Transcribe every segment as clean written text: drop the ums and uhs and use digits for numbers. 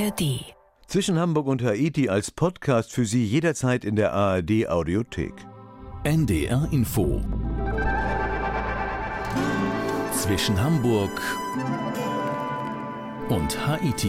ARD. Zwischen Hamburg und Haiti als Podcast für Sie jederzeit in der ARD Audiothek. NDR Info. Zwischen Hamburg und Haiti.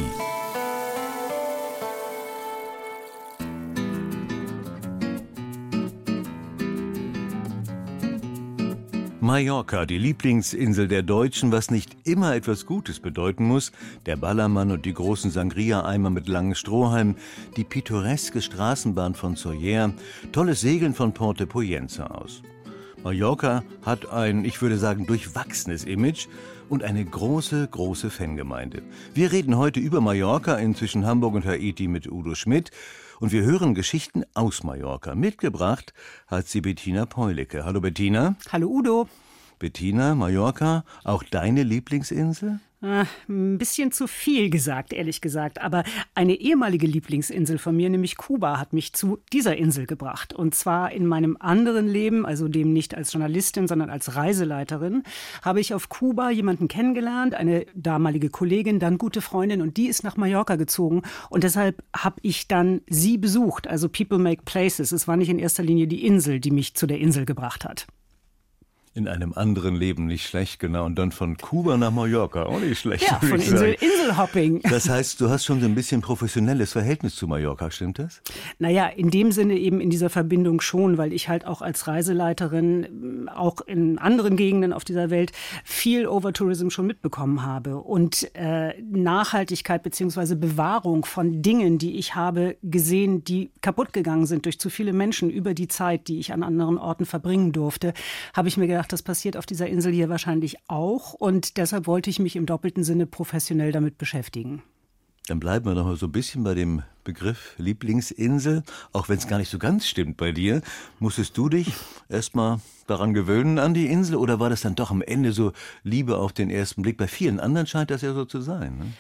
Mallorca, die Lieblingsinsel der Deutschen, was nicht immer etwas Gutes bedeuten muss. Der Ballermann und die großen Sangria-Eimer mit langen Strohhalmen, die pittoreske Straßenbahn von Sóller, tolles Segeln von Porto Poyenza aus. Mallorca hat ein, ich würde sagen, durchwachsenes Image und eine große, große Fangemeinde. Wir reden heute über Mallorca in Zwischen Hamburg und Haiti mit Udo Schmidt. Und wir hören Geschichten aus Mallorca. Mitgebracht hat sie Bettina Peulicke. Hallo Bettina. Hallo Udo. Bettina, Mallorca, auch deine Lieblingsinsel? Ein bisschen zu viel gesagt, ehrlich gesagt. Aber eine ehemalige Lieblingsinsel von mir, nämlich Kuba, hat mich zu dieser Insel gebracht. Und zwar in meinem anderen Leben, also dem nicht als Journalistin, sondern als Reiseleiterin, habe ich auf Kuba jemanden kennengelernt, eine damalige Kollegin, dann gute Freundin, und die ist nach Mallorca gezogen. Und deshalb habe ich dann sie besucht. Also People make places. Es war nicht in erster Linie die Insel, die mich zu der Insel gebracht hat. In einem anderen Leben nicht schlecht, genau. Und dann von Kuba nach Mallorca, auch nicht schlecht. Ja, von Inselhopping. Das heißt, du hast schon so ein bisschen professionelles Verhältnis zu Mallorca, stimmt das? Naja, in dem Sinne eben in dieser Verbindung schon, weil ich halt auch als Reiseleiterin auch in anderen Gegenden auf dieser Welt viel Overtourism schon mitbekommen habe. Und Nachhaltigkeit bzw. Bewahrung von Dingen, die ich habe gesehen, die kaputt gegangen sind durch zu viele Menschen über die Zeit, die ich an anderen Orten verbringen durfte, habe ich mir gedacht, das passiert auf dieser Insel hier wahrscheinlich auch, und deshalb wollte ich mich im doppelten Sinne professionell damit beschäftigen. Dann bleiben wir noch mal so ein bisschen bei dem Begriff Lieblingsinsel. Auch wenn es gar nicht so ganz stimmt bei dir, musstest du dich erst mal daran gewöhnen an die Insel, oder war das dann doch am Ende so Liebe auf den ersten Blick? Bei vielen anderen scheint das ja so zu sein, ne?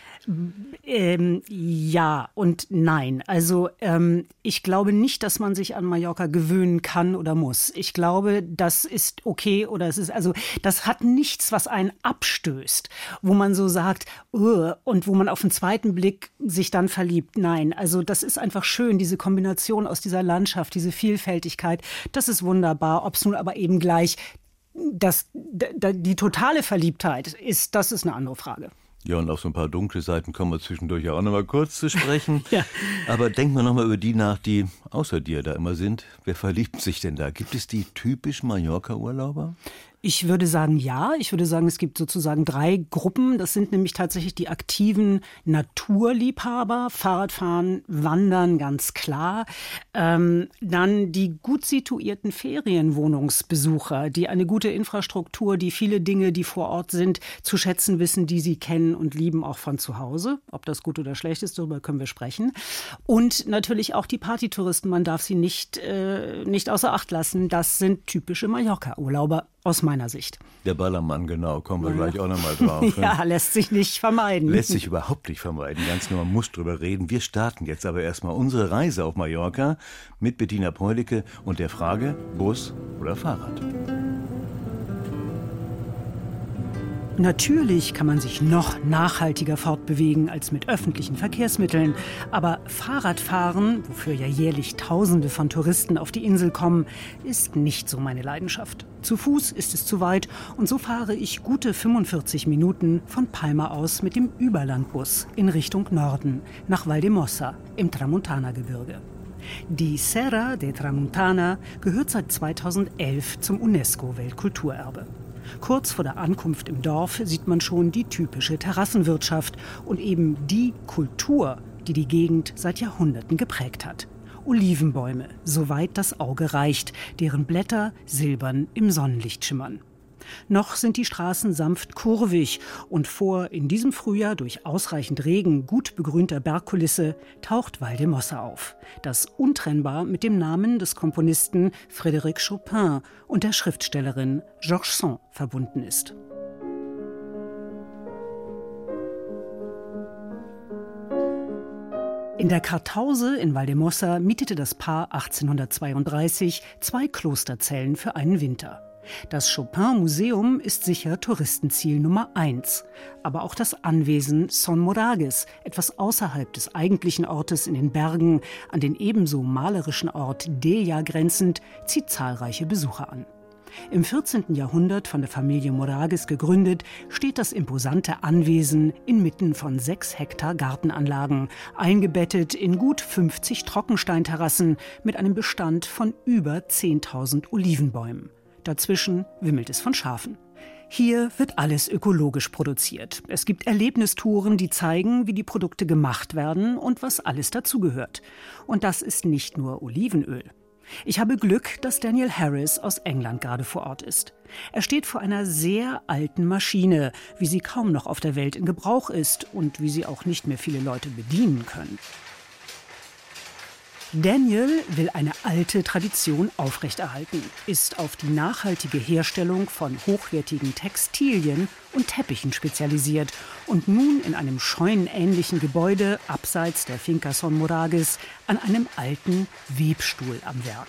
Ja und nein. Also ich glaube nicht, dass man sich an Mallorca gewöhnen kann oder muss. Ich glaube, das ist okay, oder es ist, also das hat nichts, was einen abstößt, wo man so sagt, und wo man auf den zweiten Blick sich dann verliebt. Nein, also das ist einfach schön, diese Kombination aus dieser Landschaft, diese Vielfältigkeit, das ist wunderbar. Ob es nun aber eben gleich die totale Verliebtheit ist, das ist eine andere Frage. Ja, und auf so ein paar dunkle Seiten kommen wir zwischendurch ja auch noch mal kurz zu sprechen. Ja. Aber denk mal noch mal über die nach, die außer dir da immer sind. Wer verliebt sich denn da? Gibt es die typischen Mallorca-Urlauber? Ich würde sagen, ja. Ich würde sagen, es gibt sozusagen 3 Gruppen. Das sind nämlich tatsächlich die aktiven Naturliebhaber, Fahrradfahren, Wandern, ganz klar. Dann die gut situierten Ferienwohnungsbesucher, die eine gute Infrastruktur, die viele Dinge, die vor Ort sind, zu schätzen wissen, die sie kennen und lieben, auch von zu Hause. Ob das gut oder schlecht ist, darüber können wir sprechen. Und natürlich auch die Partytouristen. Man darf sie nicht außer Acht lassen. Das sind typische Mallorca-Urlauber. Aus meiner Sicht. Der Ballermann, genau, kommen wir gleich auch nochmal drauf. Ja, lässt sich nicht vermeiden. Lässt sich überhaupt nicht vermeiden, ganz nur, man muss drüber reden. Wir starten jetzt aber erstmal unsere Reise auf Mallorca mit Bettina Peulicke und der Frage, Bus oder Fahrrad? Natürlich kann man sich noch nachhaltiger fortbewegen als mit öffentlichen Verkehrsmitteln. Aber Fahrradfahren, wofür ja jährlich Tausende von Touristen auf die Insel kommen, ist nicht so meine Leidenschaft. Zu Fuß ist es zu weit, und so fahre ich gute 45 Minuten von Palma aus mit dem Überlandbus in Richtung Norden, nach Valdemossa im Tramontana-Gebirge. Die Serra de Tramontana gehört seit 2011 zum UNESCO-Weltkulturerbe. Kurz vor der Ankunft im Dorf sieht man schon die typische Terrassenwirtschaft und eben die Kultur, die die Gegend seit Jahrhunderten geprägt hat. Olivenbäume, soweit das Auge reicht, deren Blätter silbern im Sonnenlicht schimmern. Noch sind die Straßen sanft kurvig, und vor in diesem Frühjahr durch ausreichend Regen gut begrünter Bergkulisse taucht Valdemossa auf, das untrennbar mit dem Namen des Komponisten Frédéric Chopin und der Schriftstellerin Georges Sand verbunden ist. In der Kartause in Valdemossa mietete das Paar 1832 2 Klosterzellen für einen Winter. Das Chopin-Museum ist sicher Touristenziel Nummer 1. Aber auch das Anwesen Son Moragues, etwas außerhalb des eigentlichen Ortes in den Bergen, an den ebenso malerischen Ort Deja grenzend, zieht zahlreiche Besucher an. Im 14. Jahrhundert von der Familie Moragues gegründet, steht das imposante Anwesen inmitten von 6 Hektar Gartenanlagen, eingebettet in gut 50 Trockensteinterrassen mit einem Bestand von über 10.000 Olivenbäumen. Dazwischen wimmelt es von Schafen. Hier wird alles ökologisch produziert. Es gibt Erlebnistouren, die zeigen, wie die Produkte gemacht werden und was alles dazugehört. Und das ist nicht nur Olivenöl. Ich habe Glück, dass Daniel Harris aus England gerade vor Ort ist. Er steht vor einer sehr alten Maschine, wie sie kaum noch auf der Welt in Gebrauch ist und wie sie auch nicht mehr viele Leute bedienen können. Daniel will eine alte Tradition aufrechterhalten, ist auf die nachhaltige Herstellung von hochwertigen Textilien und Teppichen spezialisiert und nun in einem scheunenähnlichen Gebäude abseits der Finca Son Moragues an einem alten Webstuhl am Werk.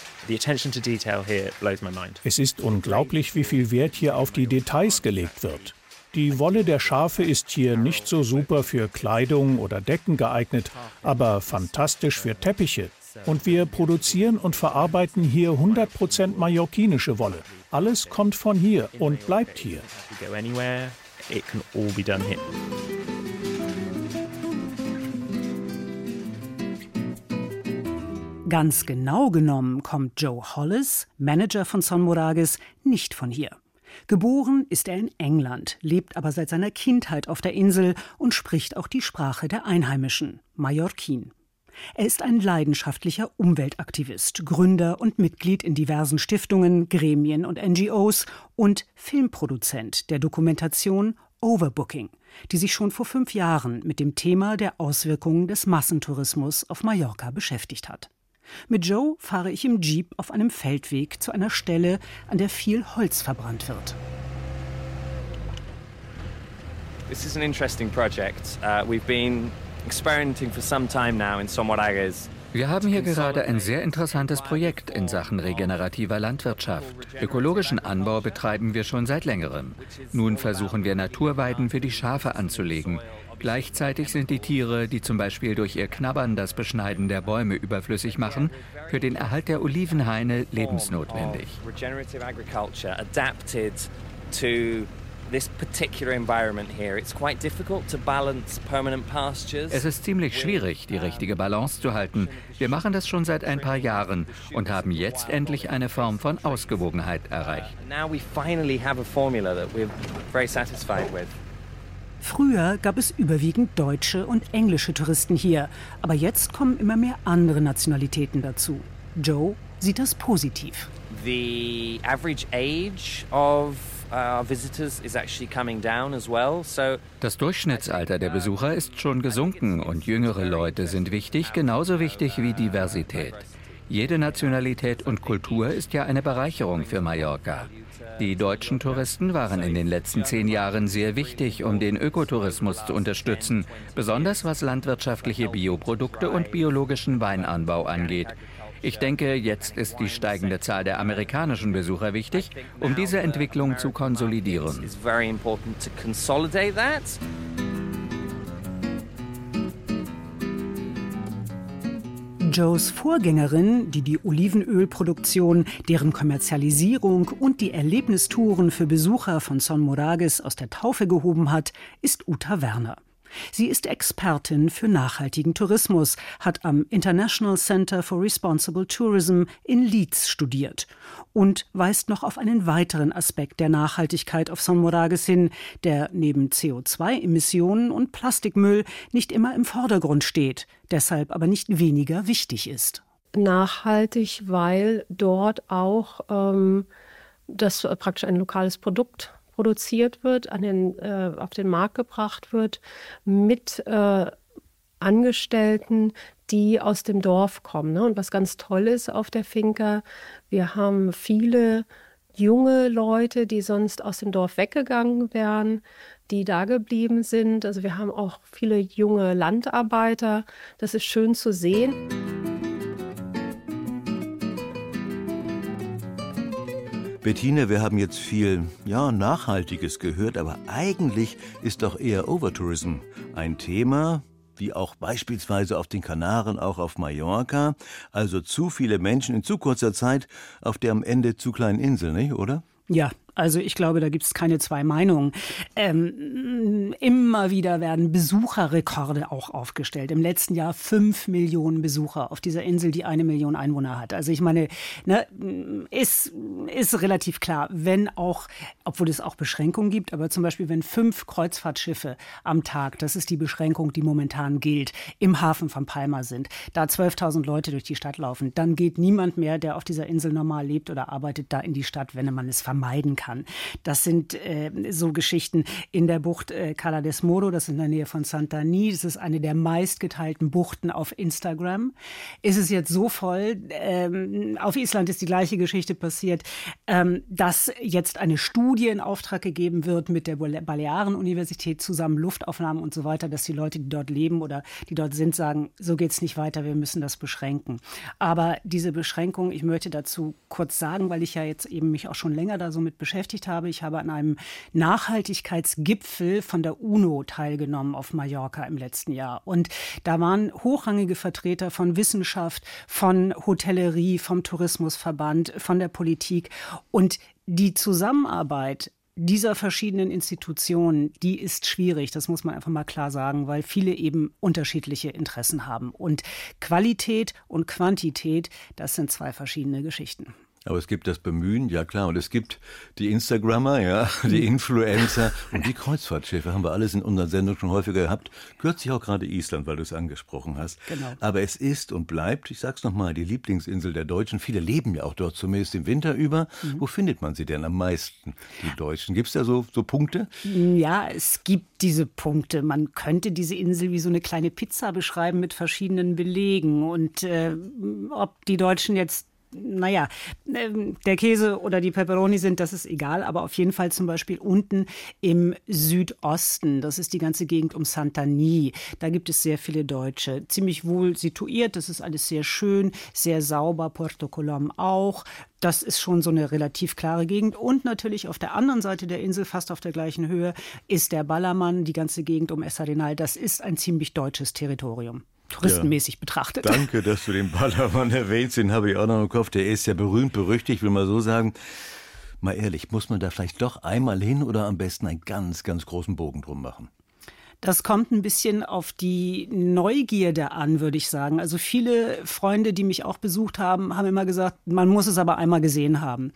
Es ist unglaublich, wie viel Wert hier auf die Details gelegt wird. Die Wolle der Schafe ist hier nicht so super für Kleidung oder Decken geeignet, aber fantastisch für Teppiche. Und wir produzieren und verarbeiten hier 100% mallorquinische Wolle. Alles kommt von hier und bleibt hier. Ganz genau genommen kommt Joe Hollis, Manager von Son Moragues, nicht von hier. Geboren ist er in England, lebt aber seit seiner Kindheit auf der Insel und spricht auch die Sprache der Einheimischen, Mallorquin. Er ist ein leidenschaftlicher Umweltaktivist, Gründer und Mitglied in diversen Stiftungen, Gremien und NGOs und Filmproduzent der Dokumentation Overbooking, die sich schon vor 5 Jahren mit dem Thema der Auswirkungen des Massentourismus auf Mallorca beschäftigt hat. Mit Joe fahre ich im Jeep auf einem Feldweg zu einer Stelle, an der viel Holz verbrannt wird. This is an interesting project. We've been experimenting for some time now in Son Moragues. Wir haben hier gerade ein sehr interessantes Projekt in Sachen regenerativer Landwirtschaft. Ökologischen Anbau betreiben wir schon seit längerem. Nun versuchen wir Naturweiden für die Schafe anzulegen. Gleichzeitig sind die Tiere, die zum Beispiel durch ihr Knabbern das Beschneiden der Bäume überflüssig machen, für den Erhalt der Olivenhaine lebensnotwendig. Es ist ziemlich schwierig, die richtige Balance zu halten. Wir machen das schon seit ein paar Jahren und haben jetzt endlich eine Form von Ausgewogenheit erreicht. Früher gab es überwiegend deutsche und englische Touristen hier, aber jetzt kommen immer mehr andere Nationalitäten dazu. Joe sieht das positiv. The average age of visitors is actually coming down as well. Das Durchschnittsalter der Besucher ist schon gesunken und jüngere Leute sind wichtig, genauso wichtig wie Diversität. Jede Nationalität und Kultur ist ja eine Bereicherung für Mallorca. Die deutschen Touristen waren in den letzten 10 Jahren sehr wichtig, um den Ökotourismus zu unterstützen, besonders was landwirtschaftliche Bioprodukte und biologischen Weinanbau angeht. Ich denke, jetzt ist die steigende Zahl der amerikanischen Besucher wichtig, um diese Entwicklung zu konsolidieren. Joes Vorgängerin, die die Olivenölproduktion, deren Kommerzialisierung und die Erlebnistouren für Besucher von Son Moragues aus der Taufe gehoben hat, ist Uta Werner. Sie ist Expertin für nachhaltigen Tourismus, hat am International Center for Responsible Tourism in Leeds studiert und weist noch auf einen weiteren Aspekt der Nachhaltigkeit auf Son Moragues hin, der neben CO2-Emissionen und Plastikmüll nicht immer im Vordergrund steht, deshalb aber nicht weniger wichtig ist. Nachhaltig, weil dort auch das praktisch ein lokales Produkt produziert wird, auf den Markt gebracht wird, mit Angestellten, die aus dem Dorf kommen. Ne? Und was ganz toll ist auf der Finca, wir haben viele junge Leute, die sonst aus dem Dorf weggegangen wären, die da geblieben sind. Also wir haben auch viele junge Landarbeiter. Das ist schön zu sehen. Bettina, wir haben jetzt viel Nachhaltiges gehört, aber eigentlich ist doch eher Overtourism ein Thema, wie auch beispielsweise auf den Kanaren, auch auf Mallorca. Also zu viele Menschen in zu kurzer Zeit auf der am Ende zu kleinen Insel, nicht, oder? Ja, also ich glaube, da gibt es keine zwei Meinungen. Immer wieder werden Besucherrekorde auch aufgestellt. Im letzten Jahr 5 Millionen Besucher auf dieser Insel, die 1 Million Einwohner hat. Also ich meine, ist relativ klar, wenn auch, obwohl es auch Beschränkungen gibt, aber zum Beispiel, wenn 5 Kreuzfahrtschiffe am Tag, das ist die Beschränkung, die momentan gilt, im Hafen von Palma sind, da 12.000 Leute durch die Stadt laufen, dann geht niemand mehr, der auf dieser Insel normal lebt oder arbeitet, da in die Stadt, wenn man es vermeiden kann. Das sind so Geschichten in der Bucht Cala del Moro, das ist in der Nähe von Santani. Das ist eine der meistgeteilten Buchten auf Instagram. Ist es jetzt so voll, auf Island ist die gleiche Geschichte passiert, dass jetzt eine Studie in Auftrag gegeben wird mit der Balearen-Universität zusammen, Luftaufnahmen und so weiter, dass die Leute, die dort leben oder die dort sind, sagen, so geht's nicht weiter, wir müssen das beschränken. Aber diese Beschränkung, ich möchte dazu kurz sagen, weil ich ja jetzt eben mich auch schon länger da so mit beschäftigt habe. Ich habe an einem Nachhaltigkeitsgipfel von der UNO teilgenommen auf Mallorca im letzten Jahr. Und da waren hochrangige Vertreter von Wissenschaft, von Hotellerie, vom Tourismusverband, von der Politik. Und die Zusammenarbeit dieser verschiedenen Institutionen, die ist schwierig, das muss man einfach mal klar sagen, weil viele eben unterschiedliche Interessen haben. Und Qualität und Quantität, das sind 2 verschiedene Geschichten. Aber es gibt das Bemühen, ja klar, und es gibt die Instagrammer, ja, die Influencer und die Kreuzfahrtschiffe, haben wir alles in unserer Sendung schon häufiger gehabt. Kürzlich auch gerade Island, weil du es angesprochen hast. Genau. Aber es ist und bleibt, ich sag's nochmal, die Lieblingsinsel der Deutschen. Viele leben ja auch dort, zumindest im Winter über. Wo findet man sie denn am meisten, die Deutschen? Gibt es da so Punkte? Ja, es gibt diese Punkte. Man könnte diese Insel wie so eine kleine Pizza beschreiben mit verschiedenen Belegen. Und ob die Deutschen jetzt der Käse oder die Pepperoni sind, das ist egal, aber auf jeden Fall zum Beispiel unten im Südosten, das ist die ganze Gegend um Santani, da gibt es sehr viele Deutsche, ziemlich wohl situiert, das ist alles sehr schön, sehr sauber, Puerto Colom auch. Das ist schon so eine relativ klare Gegend. Und natürlich auf der anderen Seite der Insel, fast auf der gleichen Höhe, ist der Ballermann, die ganze Gegend um Es Arenal. Das ist ein ziemlich deutsches Territorium. Touristenmäßig betrachtet. Danke, dass du den Ballermann erwähnst, den habe ich auch noch im Kopf. Der ist ja berühmt, berüchtigt, will man so sagen. Mal ehrlich, muss man da vielleicht doch einmal hin oder am besten einen ganz, ganz großen Bogen drum machen? Das kommt ein bisschen auf die Neugierde an, würde ich sagen. Also viele Freunde, die mich auch besucht haben, haben immer gesagt, man muss es aber einmal gesehen haben.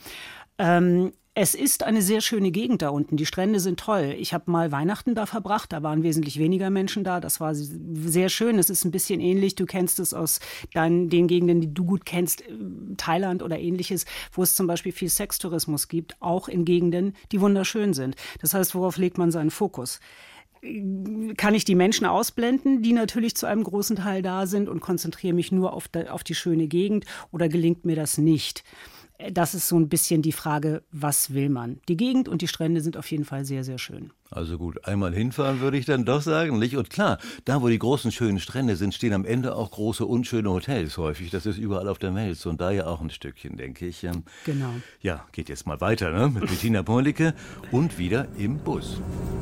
Es ist eine sehr schöne Gegend da unten. Die Strände sind toll. Ich habe mal Weihnachten da verbracht. Da waren wesentlich weniger Menschen da. Das war sehr schön. Es ist ein bisschen ähnlich. Du kennst es aus den Gegenden, die du gut kennst, Thailand oder Ähnliches, wo es zum Beispiel viel Sextourismus gibt, auch in Gegenden, die wunderschön sind. Das heißt, worauf legt man seinen Fokus? Kann ich die Menschen ausblenden, die natürlich zu einem großen Teil da sind und konzentriere mich nur auf die schöne Gegend, oder gelingt mir das nicht? Das ist so ein bisschen die Frage, was will man? Die Gegend und die Strände sind auf jeden Fall sehr, sehr schön. Also gut, einmal hinfahren würde ich dann doch sagen, nicht? Und klar, da wo die großen schönen Strände sind, stehen am Ende auch große unschöne Hotels häufig. Das ist überall auf der Welt so, und da ja auch ein Stückchen, denke ich. Genau. Ja, geht jetzt mal weiter, ne? Mit Bettina Policke und wieder im Bus.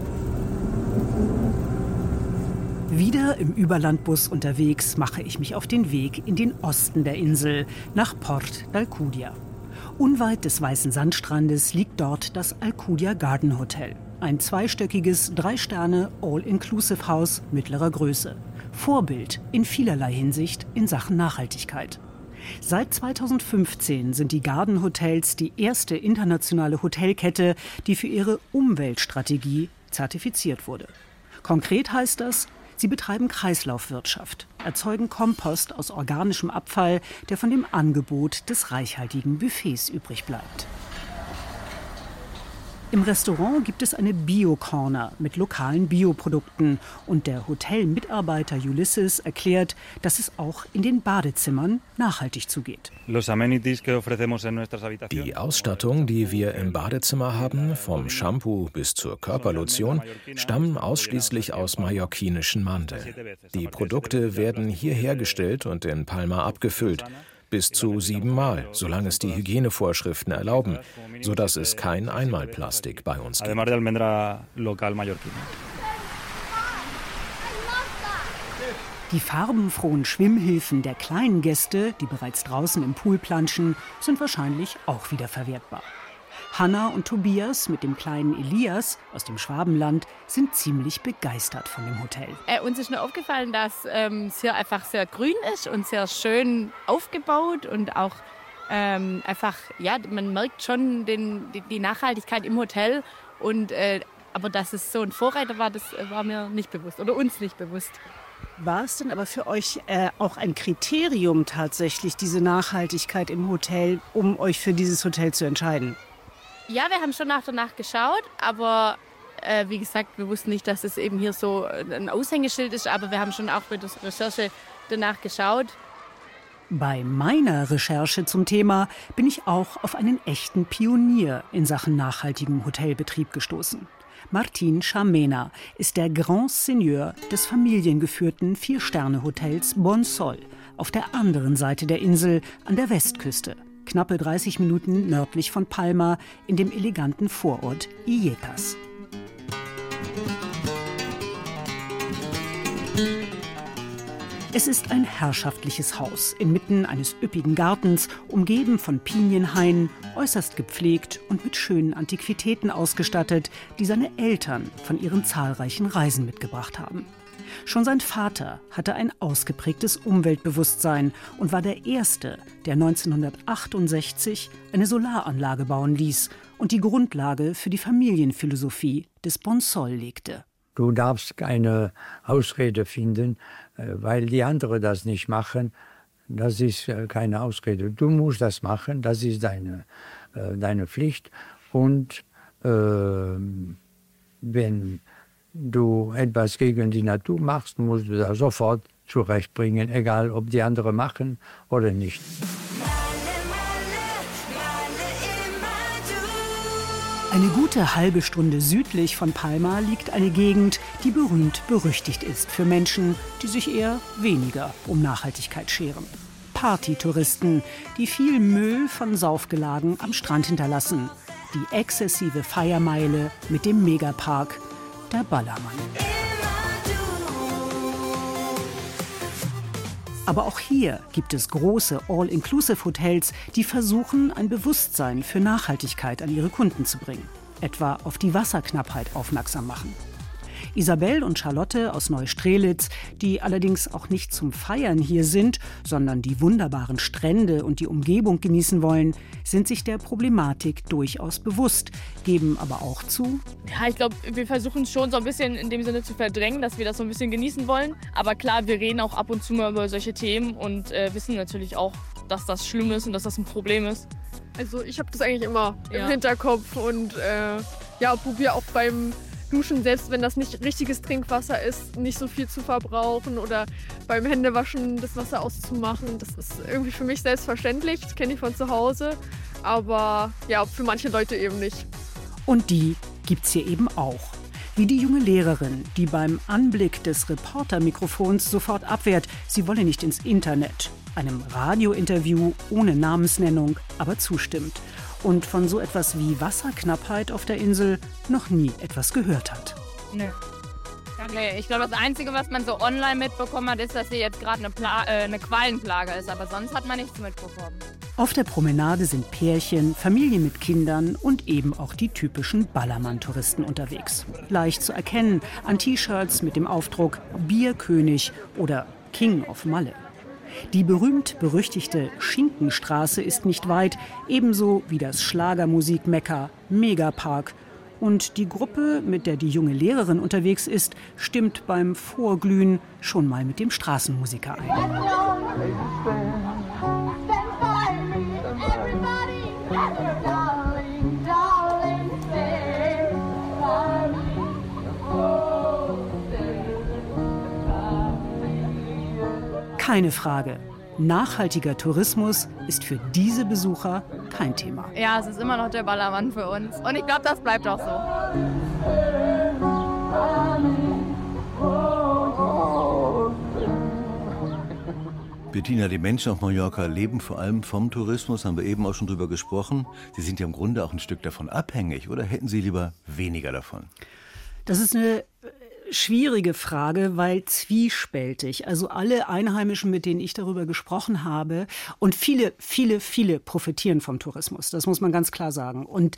Wieder im Überlandbus unterwegs mache ich mich auf den Weg in den Osten der Insel, nach Port d'Alcúdia. Unweit des weißen Sandstrandes liegt dort das Alcúdia Garden Hotel. Ein 2-stöckiges 3-Sterne All-Inclusive-Haus mittlerer Größe. Vorbild in vielerlei Hinsicht in Sachen Nachhaltigkeit. Seit 2015 sind die Garden Hotels die erste internationale Hotelkette, die für ihre Umweltstrategie zertifiziert wurde. Konkret heißt das, sie betreiben Kreislaufwirtschaft, erzeugen Kompost aus organischem Abfall, der von dem Angebot des reichhaltigen Buffets übrig bleibt. Im Restaurant gibt es eine Bio-Corner mit lokalen Bioprodukten, und der Hotelmitarbeiter Ulysses erklärt, dass es auch in den Badezimmern nachhaltig zugeht. Die Ausstattung, die wir im Badezimmer haben, vom Shampoo bis zur Körperlotion, stammen ausschließlich aus mallorquinischen Mandel. Die Produkte werden hier hergestellt und in Palma abgefüllt. bis zu 7 Mal, solange es die Hygienevorschriften erlauben, sodass es kein Einmalplastik bei uns gibt. Die farbenfrohen Schwimmhilfen der kleinen Gäste, die bereits draußen im Pool planschen, sind wahrscheinlich auch wieder verwertbar. Hanna und Tobias mit dem kleinen Elias aus dem Schwabenland sind ziemlich begeistert von dem Hotel. Uns ist nur aufgefallen, dass es hier einfach sehr grün ist und sehr schön aufgebaut und auch einfach, ja, man merkt schon die Nachhaltigkeit im Hotel. Und, aber dass es so ein Vorreiter war, das war mir nicht bewusst oder uns nicht bewusst. War es denn aber für euch auch ein Kriterium tatsächlich, diese Nachhaltigkeit im Hotel, um euch für dieses Hotel zu entscheiden? Ja, wir haben schon danach geschaut, aber wie gesagt, wir wussten nicht, dass es eben hier so ein Aushängeschild ist, aber wir haben schon auch bei der Recherche danach geschaut. Bei meiner Recherche zum Thema bin ich auch auf einen echten Pionier in Sachen nachhaltigem Hotelbetrieb gestoßen. Martin Chamena ist der Grand Seigneur des familiengeführten 4-Sterne-Hotels Bonsol auf der anderen Seite der Insel an der Westküste, knappe 30 Minuten nördlich von Palma in dem eleganten Vorort Illetas. Es ist ein herrschaftliches Haus inmitten eines üppigen Gartens, umgeben von Pinienhainen, äußerst gepflegt und mit schönen Antiquitäten ausgestattet, die seine Eltern von ihren zahlreichen Reisen mitgebracht haben. Schon sein Vater hatte ein ausgeprägtes Umweltbewusstsein und war der Erste, der 1968 eine Solaranlage bauen ließ und die Grundlage für die Familienphilosophie des Bonsol legte. Du darfst keine Ausrede finden, weil die anderen das nicht machen. Das ist keine Ausrede. Du musst das machen, das ist deine Pflicht. Und wenn du etwas gegen die Natur machst, musst du das sofort zurechtbringen, egal ob die anderen machen oder nicht. Eine gute halbe Stunde südlich von Palma liegt eine Gegend, die berühmt-berüchtigt ist für Menschen, die sich eher weniger um Nachhaltigkeit scheren. Partytouristen, die viel Müll von Saufgelagen am Strand hinterlassen. Die exzessive Feiermeile mit dem Megapark, der Ballermann. Aber auch hier gibt es große All-Inclusive-Hotels, die versuchen, ein Bewusstsein für Nachhaltigkeit an ihre Kunden zu bringen. Etwa auf die Wasserknappheit aufmerksam machen. Isabel und Charlotte aus Neustrelitz, die allerdings auch nicht zum Feiern hier sind, sondern die wunderbaren Strände und die Umgebung genießen wollen, sind sich der Problematik durchaus bewusst, geben aber auch zu: Ja, ich glaube, wir versuchen es schon so ein bisschen in dem Sinne zu verdrängen, dass wir das so ein bisschen genießen wollen. Aber klar, wir reden auch ab und zu mal über solche Themen und wissen natürlich auch, dass das schlimm ist und dass das ein Problem ist. Also ich habe das eigentlich immer im Hinterkopf und probiere auch beim Duschen, selbst wenn das nicht richtiges Trinkwasser ist, nicht so viel zu verbrauchen oder beim Händewaschen das Wasser auszumachen. Das ist irgendwie für mich selbstverständlich, das kenne ich von zu Hause, aber ja, für manche Leute eben nicht. Und die gibt's hier eben auch. Wie die junge Lehrerin, die beim Anblick des Reportermikrofons sofort abwehrt, sie wolle nicht ins Internet. Einem Radiointerview ohne Namensnennung aber zustimmt. Und von so etwas wie Wasserknappheit auf der Insel noch nie etwas gehört hat. Nö. Nee, ich glaube, das Einzige, was man so online mitbekommen hat, ist, dass hier jetzt gerade eine Quallenplage ist. Aber sonst hat man nichts mitbekommen. Auf der Promenade sind Pärchen, Familien mit Kindern und eben auch die typischen Ballermann-Touristen unterwegs. Leicht zu erkennen an T-Shirts mit dem Aufdruck Bierkönig oder King of Malle. Die berühmt-berüchtigte Schinkenstraße ist nicht weit, ebenso wie das Schlagermusik-Mekka Megapark. Und die Gruppe, mit der die junge Lehrerin unterwegs ist, stimmt beim Vorglühen schon mal mit dem Straßenmusiker ein. Keine Frage. Nachhaltiger Tourismus ist für diese Besucher kein Thema. Ja, es ist immer noch der Ballermann für uns. Und ich glaube, das bleibt auch so. Bettina, die Menschen auf Mallorca leben vor allem vom Tourismus, haben wir eben auch schon drüber gesprochen. Sie sind ja im Grunde auch ein Stück davon abhängig, oder hätten Sie lieber weniger davon? Das ist eine schwierige Frage, weil zwiespältig. Also alle Einheimischen, mit denen ich darüber gesprochen habe, und viele profitieren vom Tourismus. Das muss man ganz klar sagen. Und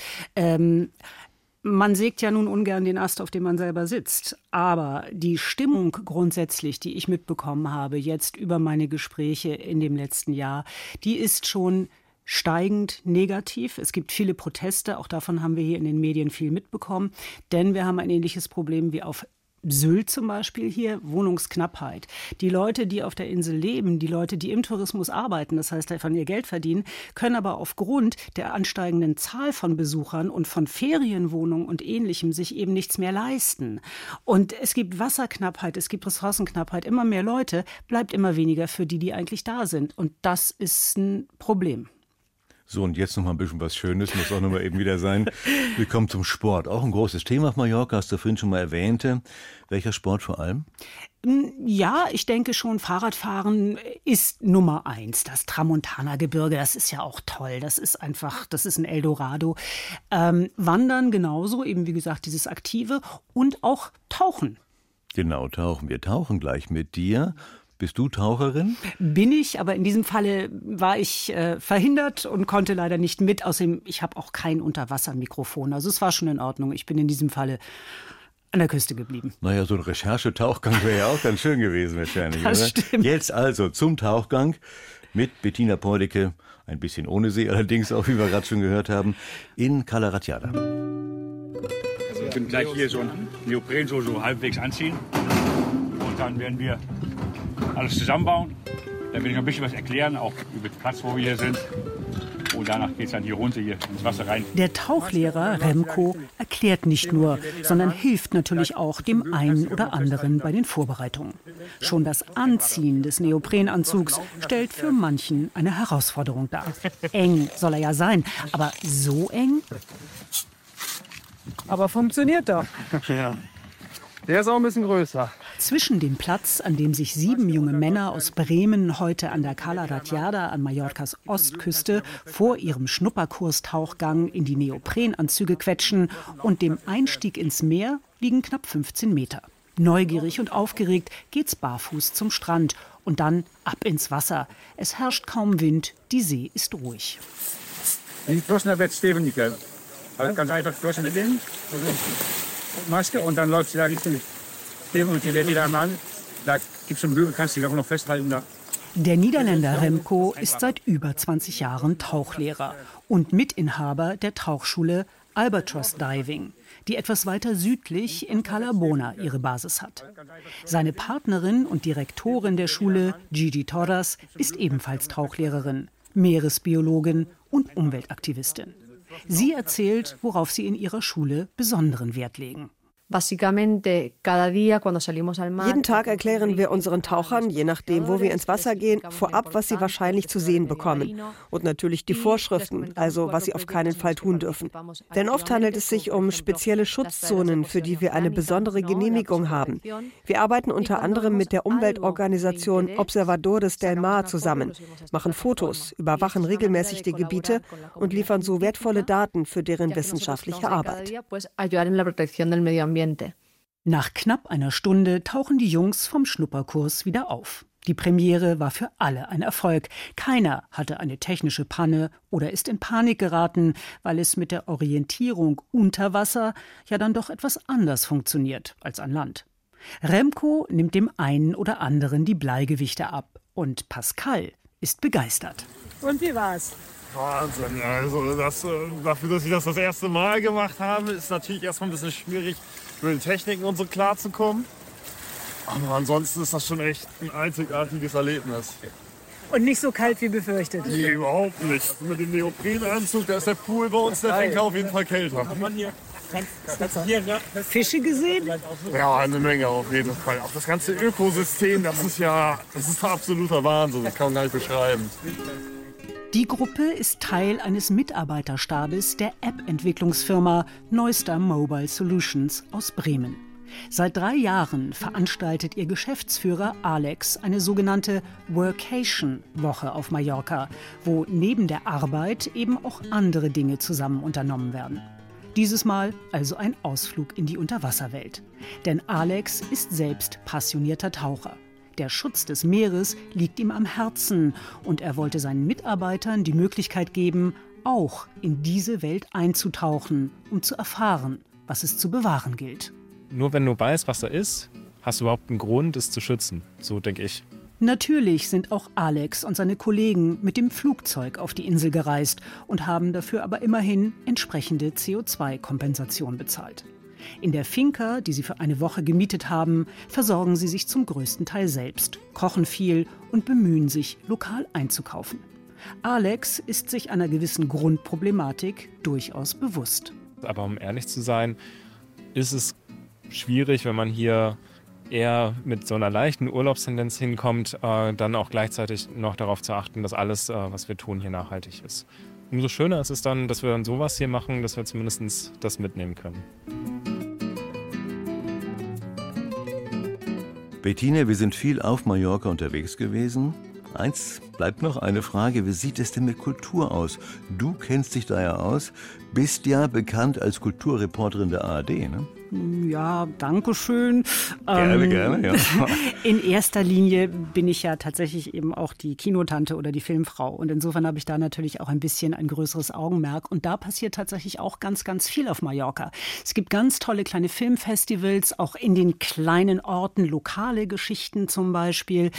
man sägt ja nun ungern den Ast, auf dem man selber sitzt. Aber die Stimmung grundsätzlich, die ich mitbekommen habe, jetzt über meine Gespräche in dem letzten Jahr, die ist schon steigend negativ. Es gibt viele Proteste, auch davon haben wir hier in den Medien viel mitbekommen. Denn wir haben ein ähnliches Problem wie auf Sylt zum Beispiel hier, Wohnungsknappheit. Die Leute, die auf der Insel leben, die Leute, die im Tourismus arbeiten, das heißt davon ihr Geld verdienen, können aber aufgrund der ansteigenden Zahl von Besuchern und von Ferienwohnungen und Ähnlichem sich eben nichts mehr leisten. Und es gibt Wasserknappheit, es gibt Ressourcenknappheit, immer mehr Leute, bleibt immer weniger für die, die eigentlich da sind. Und das ist ein Problem. So, und jetzt noch mal ein bisschen was Schönes, muss auch noch mal eben wieder sein. Wir kommen zum Sport. Auch ein großes Thema auf Mallorca, hast du vorhin schon mal erwähnt. Welcher Sport vor allem? Ja, ich denke schon, Fahrradfahren ist Nummer 1. Das Tramontana-Gebirge, das ist ja auch toll. Das ist ein Eldorado. Wandern genauso, eben wie gesagt, dieses Aktive und auch Tauchen. Genau, tauchen. Wir tauchen gleich mit dir. Bist du Taucherin? Bin ich, aber in diesem Falle war ich verhindert und konnte leider nicht mit. Außerdem, ich habe auch kein Unterwassermikrofon. Also es war schon in Ordnung. Ich bin in diesem Falle an der Küste geblieben. Naja, so ein Recherchetauchgang wäre ja auch ganz schön gewesen wahrscheinlich. Das oder? Stimmt. Jetzt also zum Tauchgang mit Bettina Poldicke. Ein bisschen ohne See allerdings auch, wie wir gerade schon gehört haben, in Cala Ratjada. Also wir können gleich hier so ein Neopren so halbwegs anziehen. Und dann werden wir alles zusammenbauen. Dann werde ich noch ein bisschen was erklären, auch über den Platz, wo wir hier sind. Und danach geht es dann hier runter, hier ins Wasser rein. Der Tauchlehrer Remco erklärt nicht nur, sondern hilft natürlich auch dem einen oder anderen bei den Vorbereitungen. Schon das Anziehen des Neoprenanzugs stellt für manchen eine Herausforderung dar. Eng soll er ja sein, aber so eng? Aber funktioniert doch. Ja. Der ist auch ein bisschen größer. Zwischen dem Platz, an dem sich 7 junge Männer aus Bremen heute an der Cala Ratjada an Mallorcas Ostküste vor ihrem Schnupperkurs-Tauchgang in die Neoprenanzüge quetschen, und dem Einstieg ins Meer liegen knapp 15 Meter. Neugierig und aufgeregt geht's barfuß zum Strand und dann ab ins Wasser. Es herrscht kaum Wind, die See ist ruhig. Die Flossen wird Steven nicht gell? Also ganz einfach Flossen nehmen. Maske und dann läuft sie da Richtung Steven und die wird wieder an. Da gibt es einen Bügel, kannst du dich auch noch festhalten. Da. Der Niederländer Remco ist seit über 20 Jahren Tauchlehrer und Mitinhaber der Tauchschule Albatross Diving, die etwas weiter südlich in Cala Bona ihre Basis hat. Seine Partnerin und Direktorin der Schule, Gigi Torras, ist ebenfalls Tauchlehrerin, Meeresbiologin und Umweltaktivistin. Sie erzählt, worauf sie in ihrer Schule besonderen Wert legen. Jeden Tag erklären wir unseren Tauchern, je nachdem, wo wir ins Wasser gehen, vorab, was sie wahrscheinlich zu sehen bekommen. Und natürlich die Vorschriften, also was sie auf keinen Fall tun dürfen. Denn oft handelt es sich um spezielle Schutzzonen, für die wir eine besondere Genehmigung haben. Wir arbeiten unter anderem mit der Umweltorganisation Observadores del Mar zusammen, machen Fotos, überwachen regelmäßig die Gebiete und liefern so wertvolle Daten für deren wissenschaftliche Arbeit. Nach knapp einer Stunde tauchen die Jungs vom Schnupperkurs wieder auf. Die Premiere war für alle ein Erfolg. Keiner hatte eine technische Panne oder ist in Panik geraten, weil es mit der Orientierung unter Wasser ja dann doch etwas anders funktioniert als an Land. Remco nimmt dem einen oder anderen die Bleigewichte ab und Pascal ist begeistert. Und wie war's? Wahnsinn, also dafür, dass ich das erste Mal gemacht habe, ist natürlich erstmal ein bisschen schwierig, mit den Techniken und so klarzukommen. Aber ansonsten ist das schon echt ein einzigartiges Erlebnis. Und nicht so kalt wie befürchtet? Nee, überhaupt nicht. Mit dem Neoprenanzug, da ist der Pool bei uns, der Finca auf jeden Fall kälter. Fische gesehen? Ja, eine Menge auf jeden Fall. Auch das ganze Ökosystem, das ist absoluter Wahnsinn, das kann man gar nicht beschreiben. Die Gruppe ist Teil eines Mitarbeiterstabes der App-Entwicklungsfirma Neustar Mobile Solutions aus Bremen. Seit 3 Jahren veranstaltet ihr Geschäftsführer Alex eine sogenannte Workation-Woche auf Mallorca, wo neben der Arbeit eben auch andere Dinge zusammen unternommen werden. Dieses Mal also ein Ausflug in die Unterwasserwelt. Denn Alex ist selbst passionierter Taucher. Der Schutz des Meeres liegt ihm am Herzen und er wollte seinen Mitarbeitern die Möglichkeit geben, auch in diese Welt einzutauchen, um zu erfahren, was es zu bewahren gilt. Nur wenn du weißt, was da ist, hast du überhaupt einen Grund, es zu schützen. So denke ich. Natürlich sind auch Alex und seine Kollegen mit dem Flugzeug auf die Insel gereist und haben dafür aber immerhin entsprechende CO2-Kompensation bezahlt. In der Finca, die sie für eine Woche gemietet haben, versorgen sie sich zum größten Teil selbst, kochen viel und bemühen sich, lokal einzukaufen. Alex ist sich einer gewissen Grundproblematik durchaus bewusst. Aber um ehrlich zu sein, ist es schwierig, wenn man hier eher mit so einer leichten Urlaubstendenz hinkommt, dann auch gleichzeitig noch darauf zu achten, dass alles, was wir tun, hier nachhaltig ist. Umso schöner ist es dann, dass wir dann sowas hier machen, dass wir zumindest das mitnehmen können. Bettine, wir sind viel auf Mallorca unterwegs gewesen. Eins bleibt noch, eine Frage, wie sieht es denn mit Kultur aus? Du kennst dich da ja aus, bist ja bekannt als Kulturreporterin der ARD, ne? Ja, danke schön. Gerne, ja. In erster Linie bin ich ja tatsächlich eben auch die Kinotante oder die Filmfrau. Und insofern habe ich da natürlich auch ein bisschen ein größeres Augenmerk. Und da passiert tatsächlich auch ganz, ganz viel auf Mallorca. Es gibt ganz tolle kleine Filmfestivals, auch in den kleinen Orten, lokale Geschichten zum Beispiel.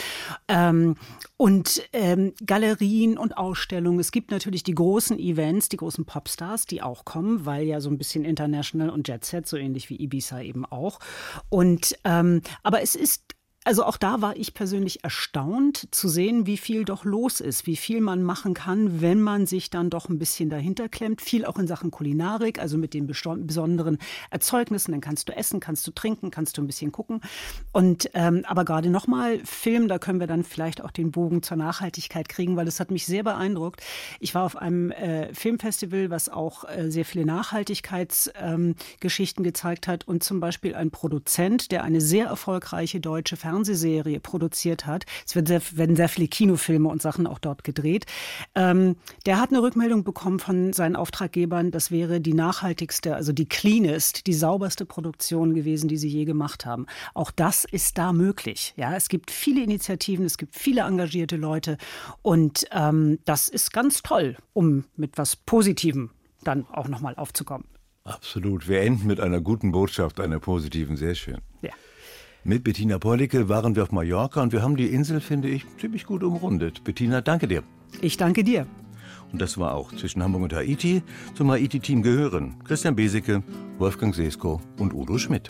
Und Galerien und Ausstellungen. Es gibt natürlich die großen Events, die großen Popstars, die auch kommen, weil ja so ein bisschen International und Jet Set, so ähnlich wie Ibiza eben auch. Und aber es ist, also auch da war ich persönlich erstaunt zu sehen, wie viel doch los ist, wie viel man machen kann, wenn man sich dann doch ein bisschen dahinter klemmt. Viel auch in Sachen Kulinarik, also mit den besonderen Erzeugnissen. Dann kannst du essen, kannst du trinken, kannst du ein bisschen gucken. Und aber gerade nochmal Film, da können wir dann vielleicht auch den Bogen zur Nachhaltigkeit kriegen, weil es hat mich sehr beeindruckt. Ich war auf einem Filmfestival, was auch sehr viele Nachhaltigkeitsgeschichten gezeigt hat und zum Beispiel ein Produzent, der eine sehr erfolgreiche deutsche Fernsehserie produziert hat. Es werden sehr viele Kinofilme und Sachen auch dort gedreht. Der hat eine Rückmeldung bekommen von seinen Auftraggebern, das wäre die nachhaltigste, also die cleanest, die sauberste Produktion gewesen, die sie je gemacht haben. Auch das ist da möglich. Ja, es gibt viele Initiativen, es gibt viele engagierte Leute und das ist ganz toll, um mit was Positivem dann auch nochmal aufzukommen. Absolut. Wir enden mit einer guten Botschaft, einer positiven, sehr schön. Ja. Mit Bettina Pollicke waren wir auf Mallorca und wir haben die Insel, finde ich, ziemlich gut umrundet. Bettina, danke dir. Ich danke dir. Und das war auch Zwischen Hamburg und Haiti. Zum Haiti-Team gehören Christian Besicke, Wolfgang Sesko und Udo Schmidt.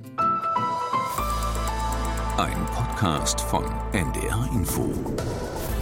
Ein Podcast von NDR Info.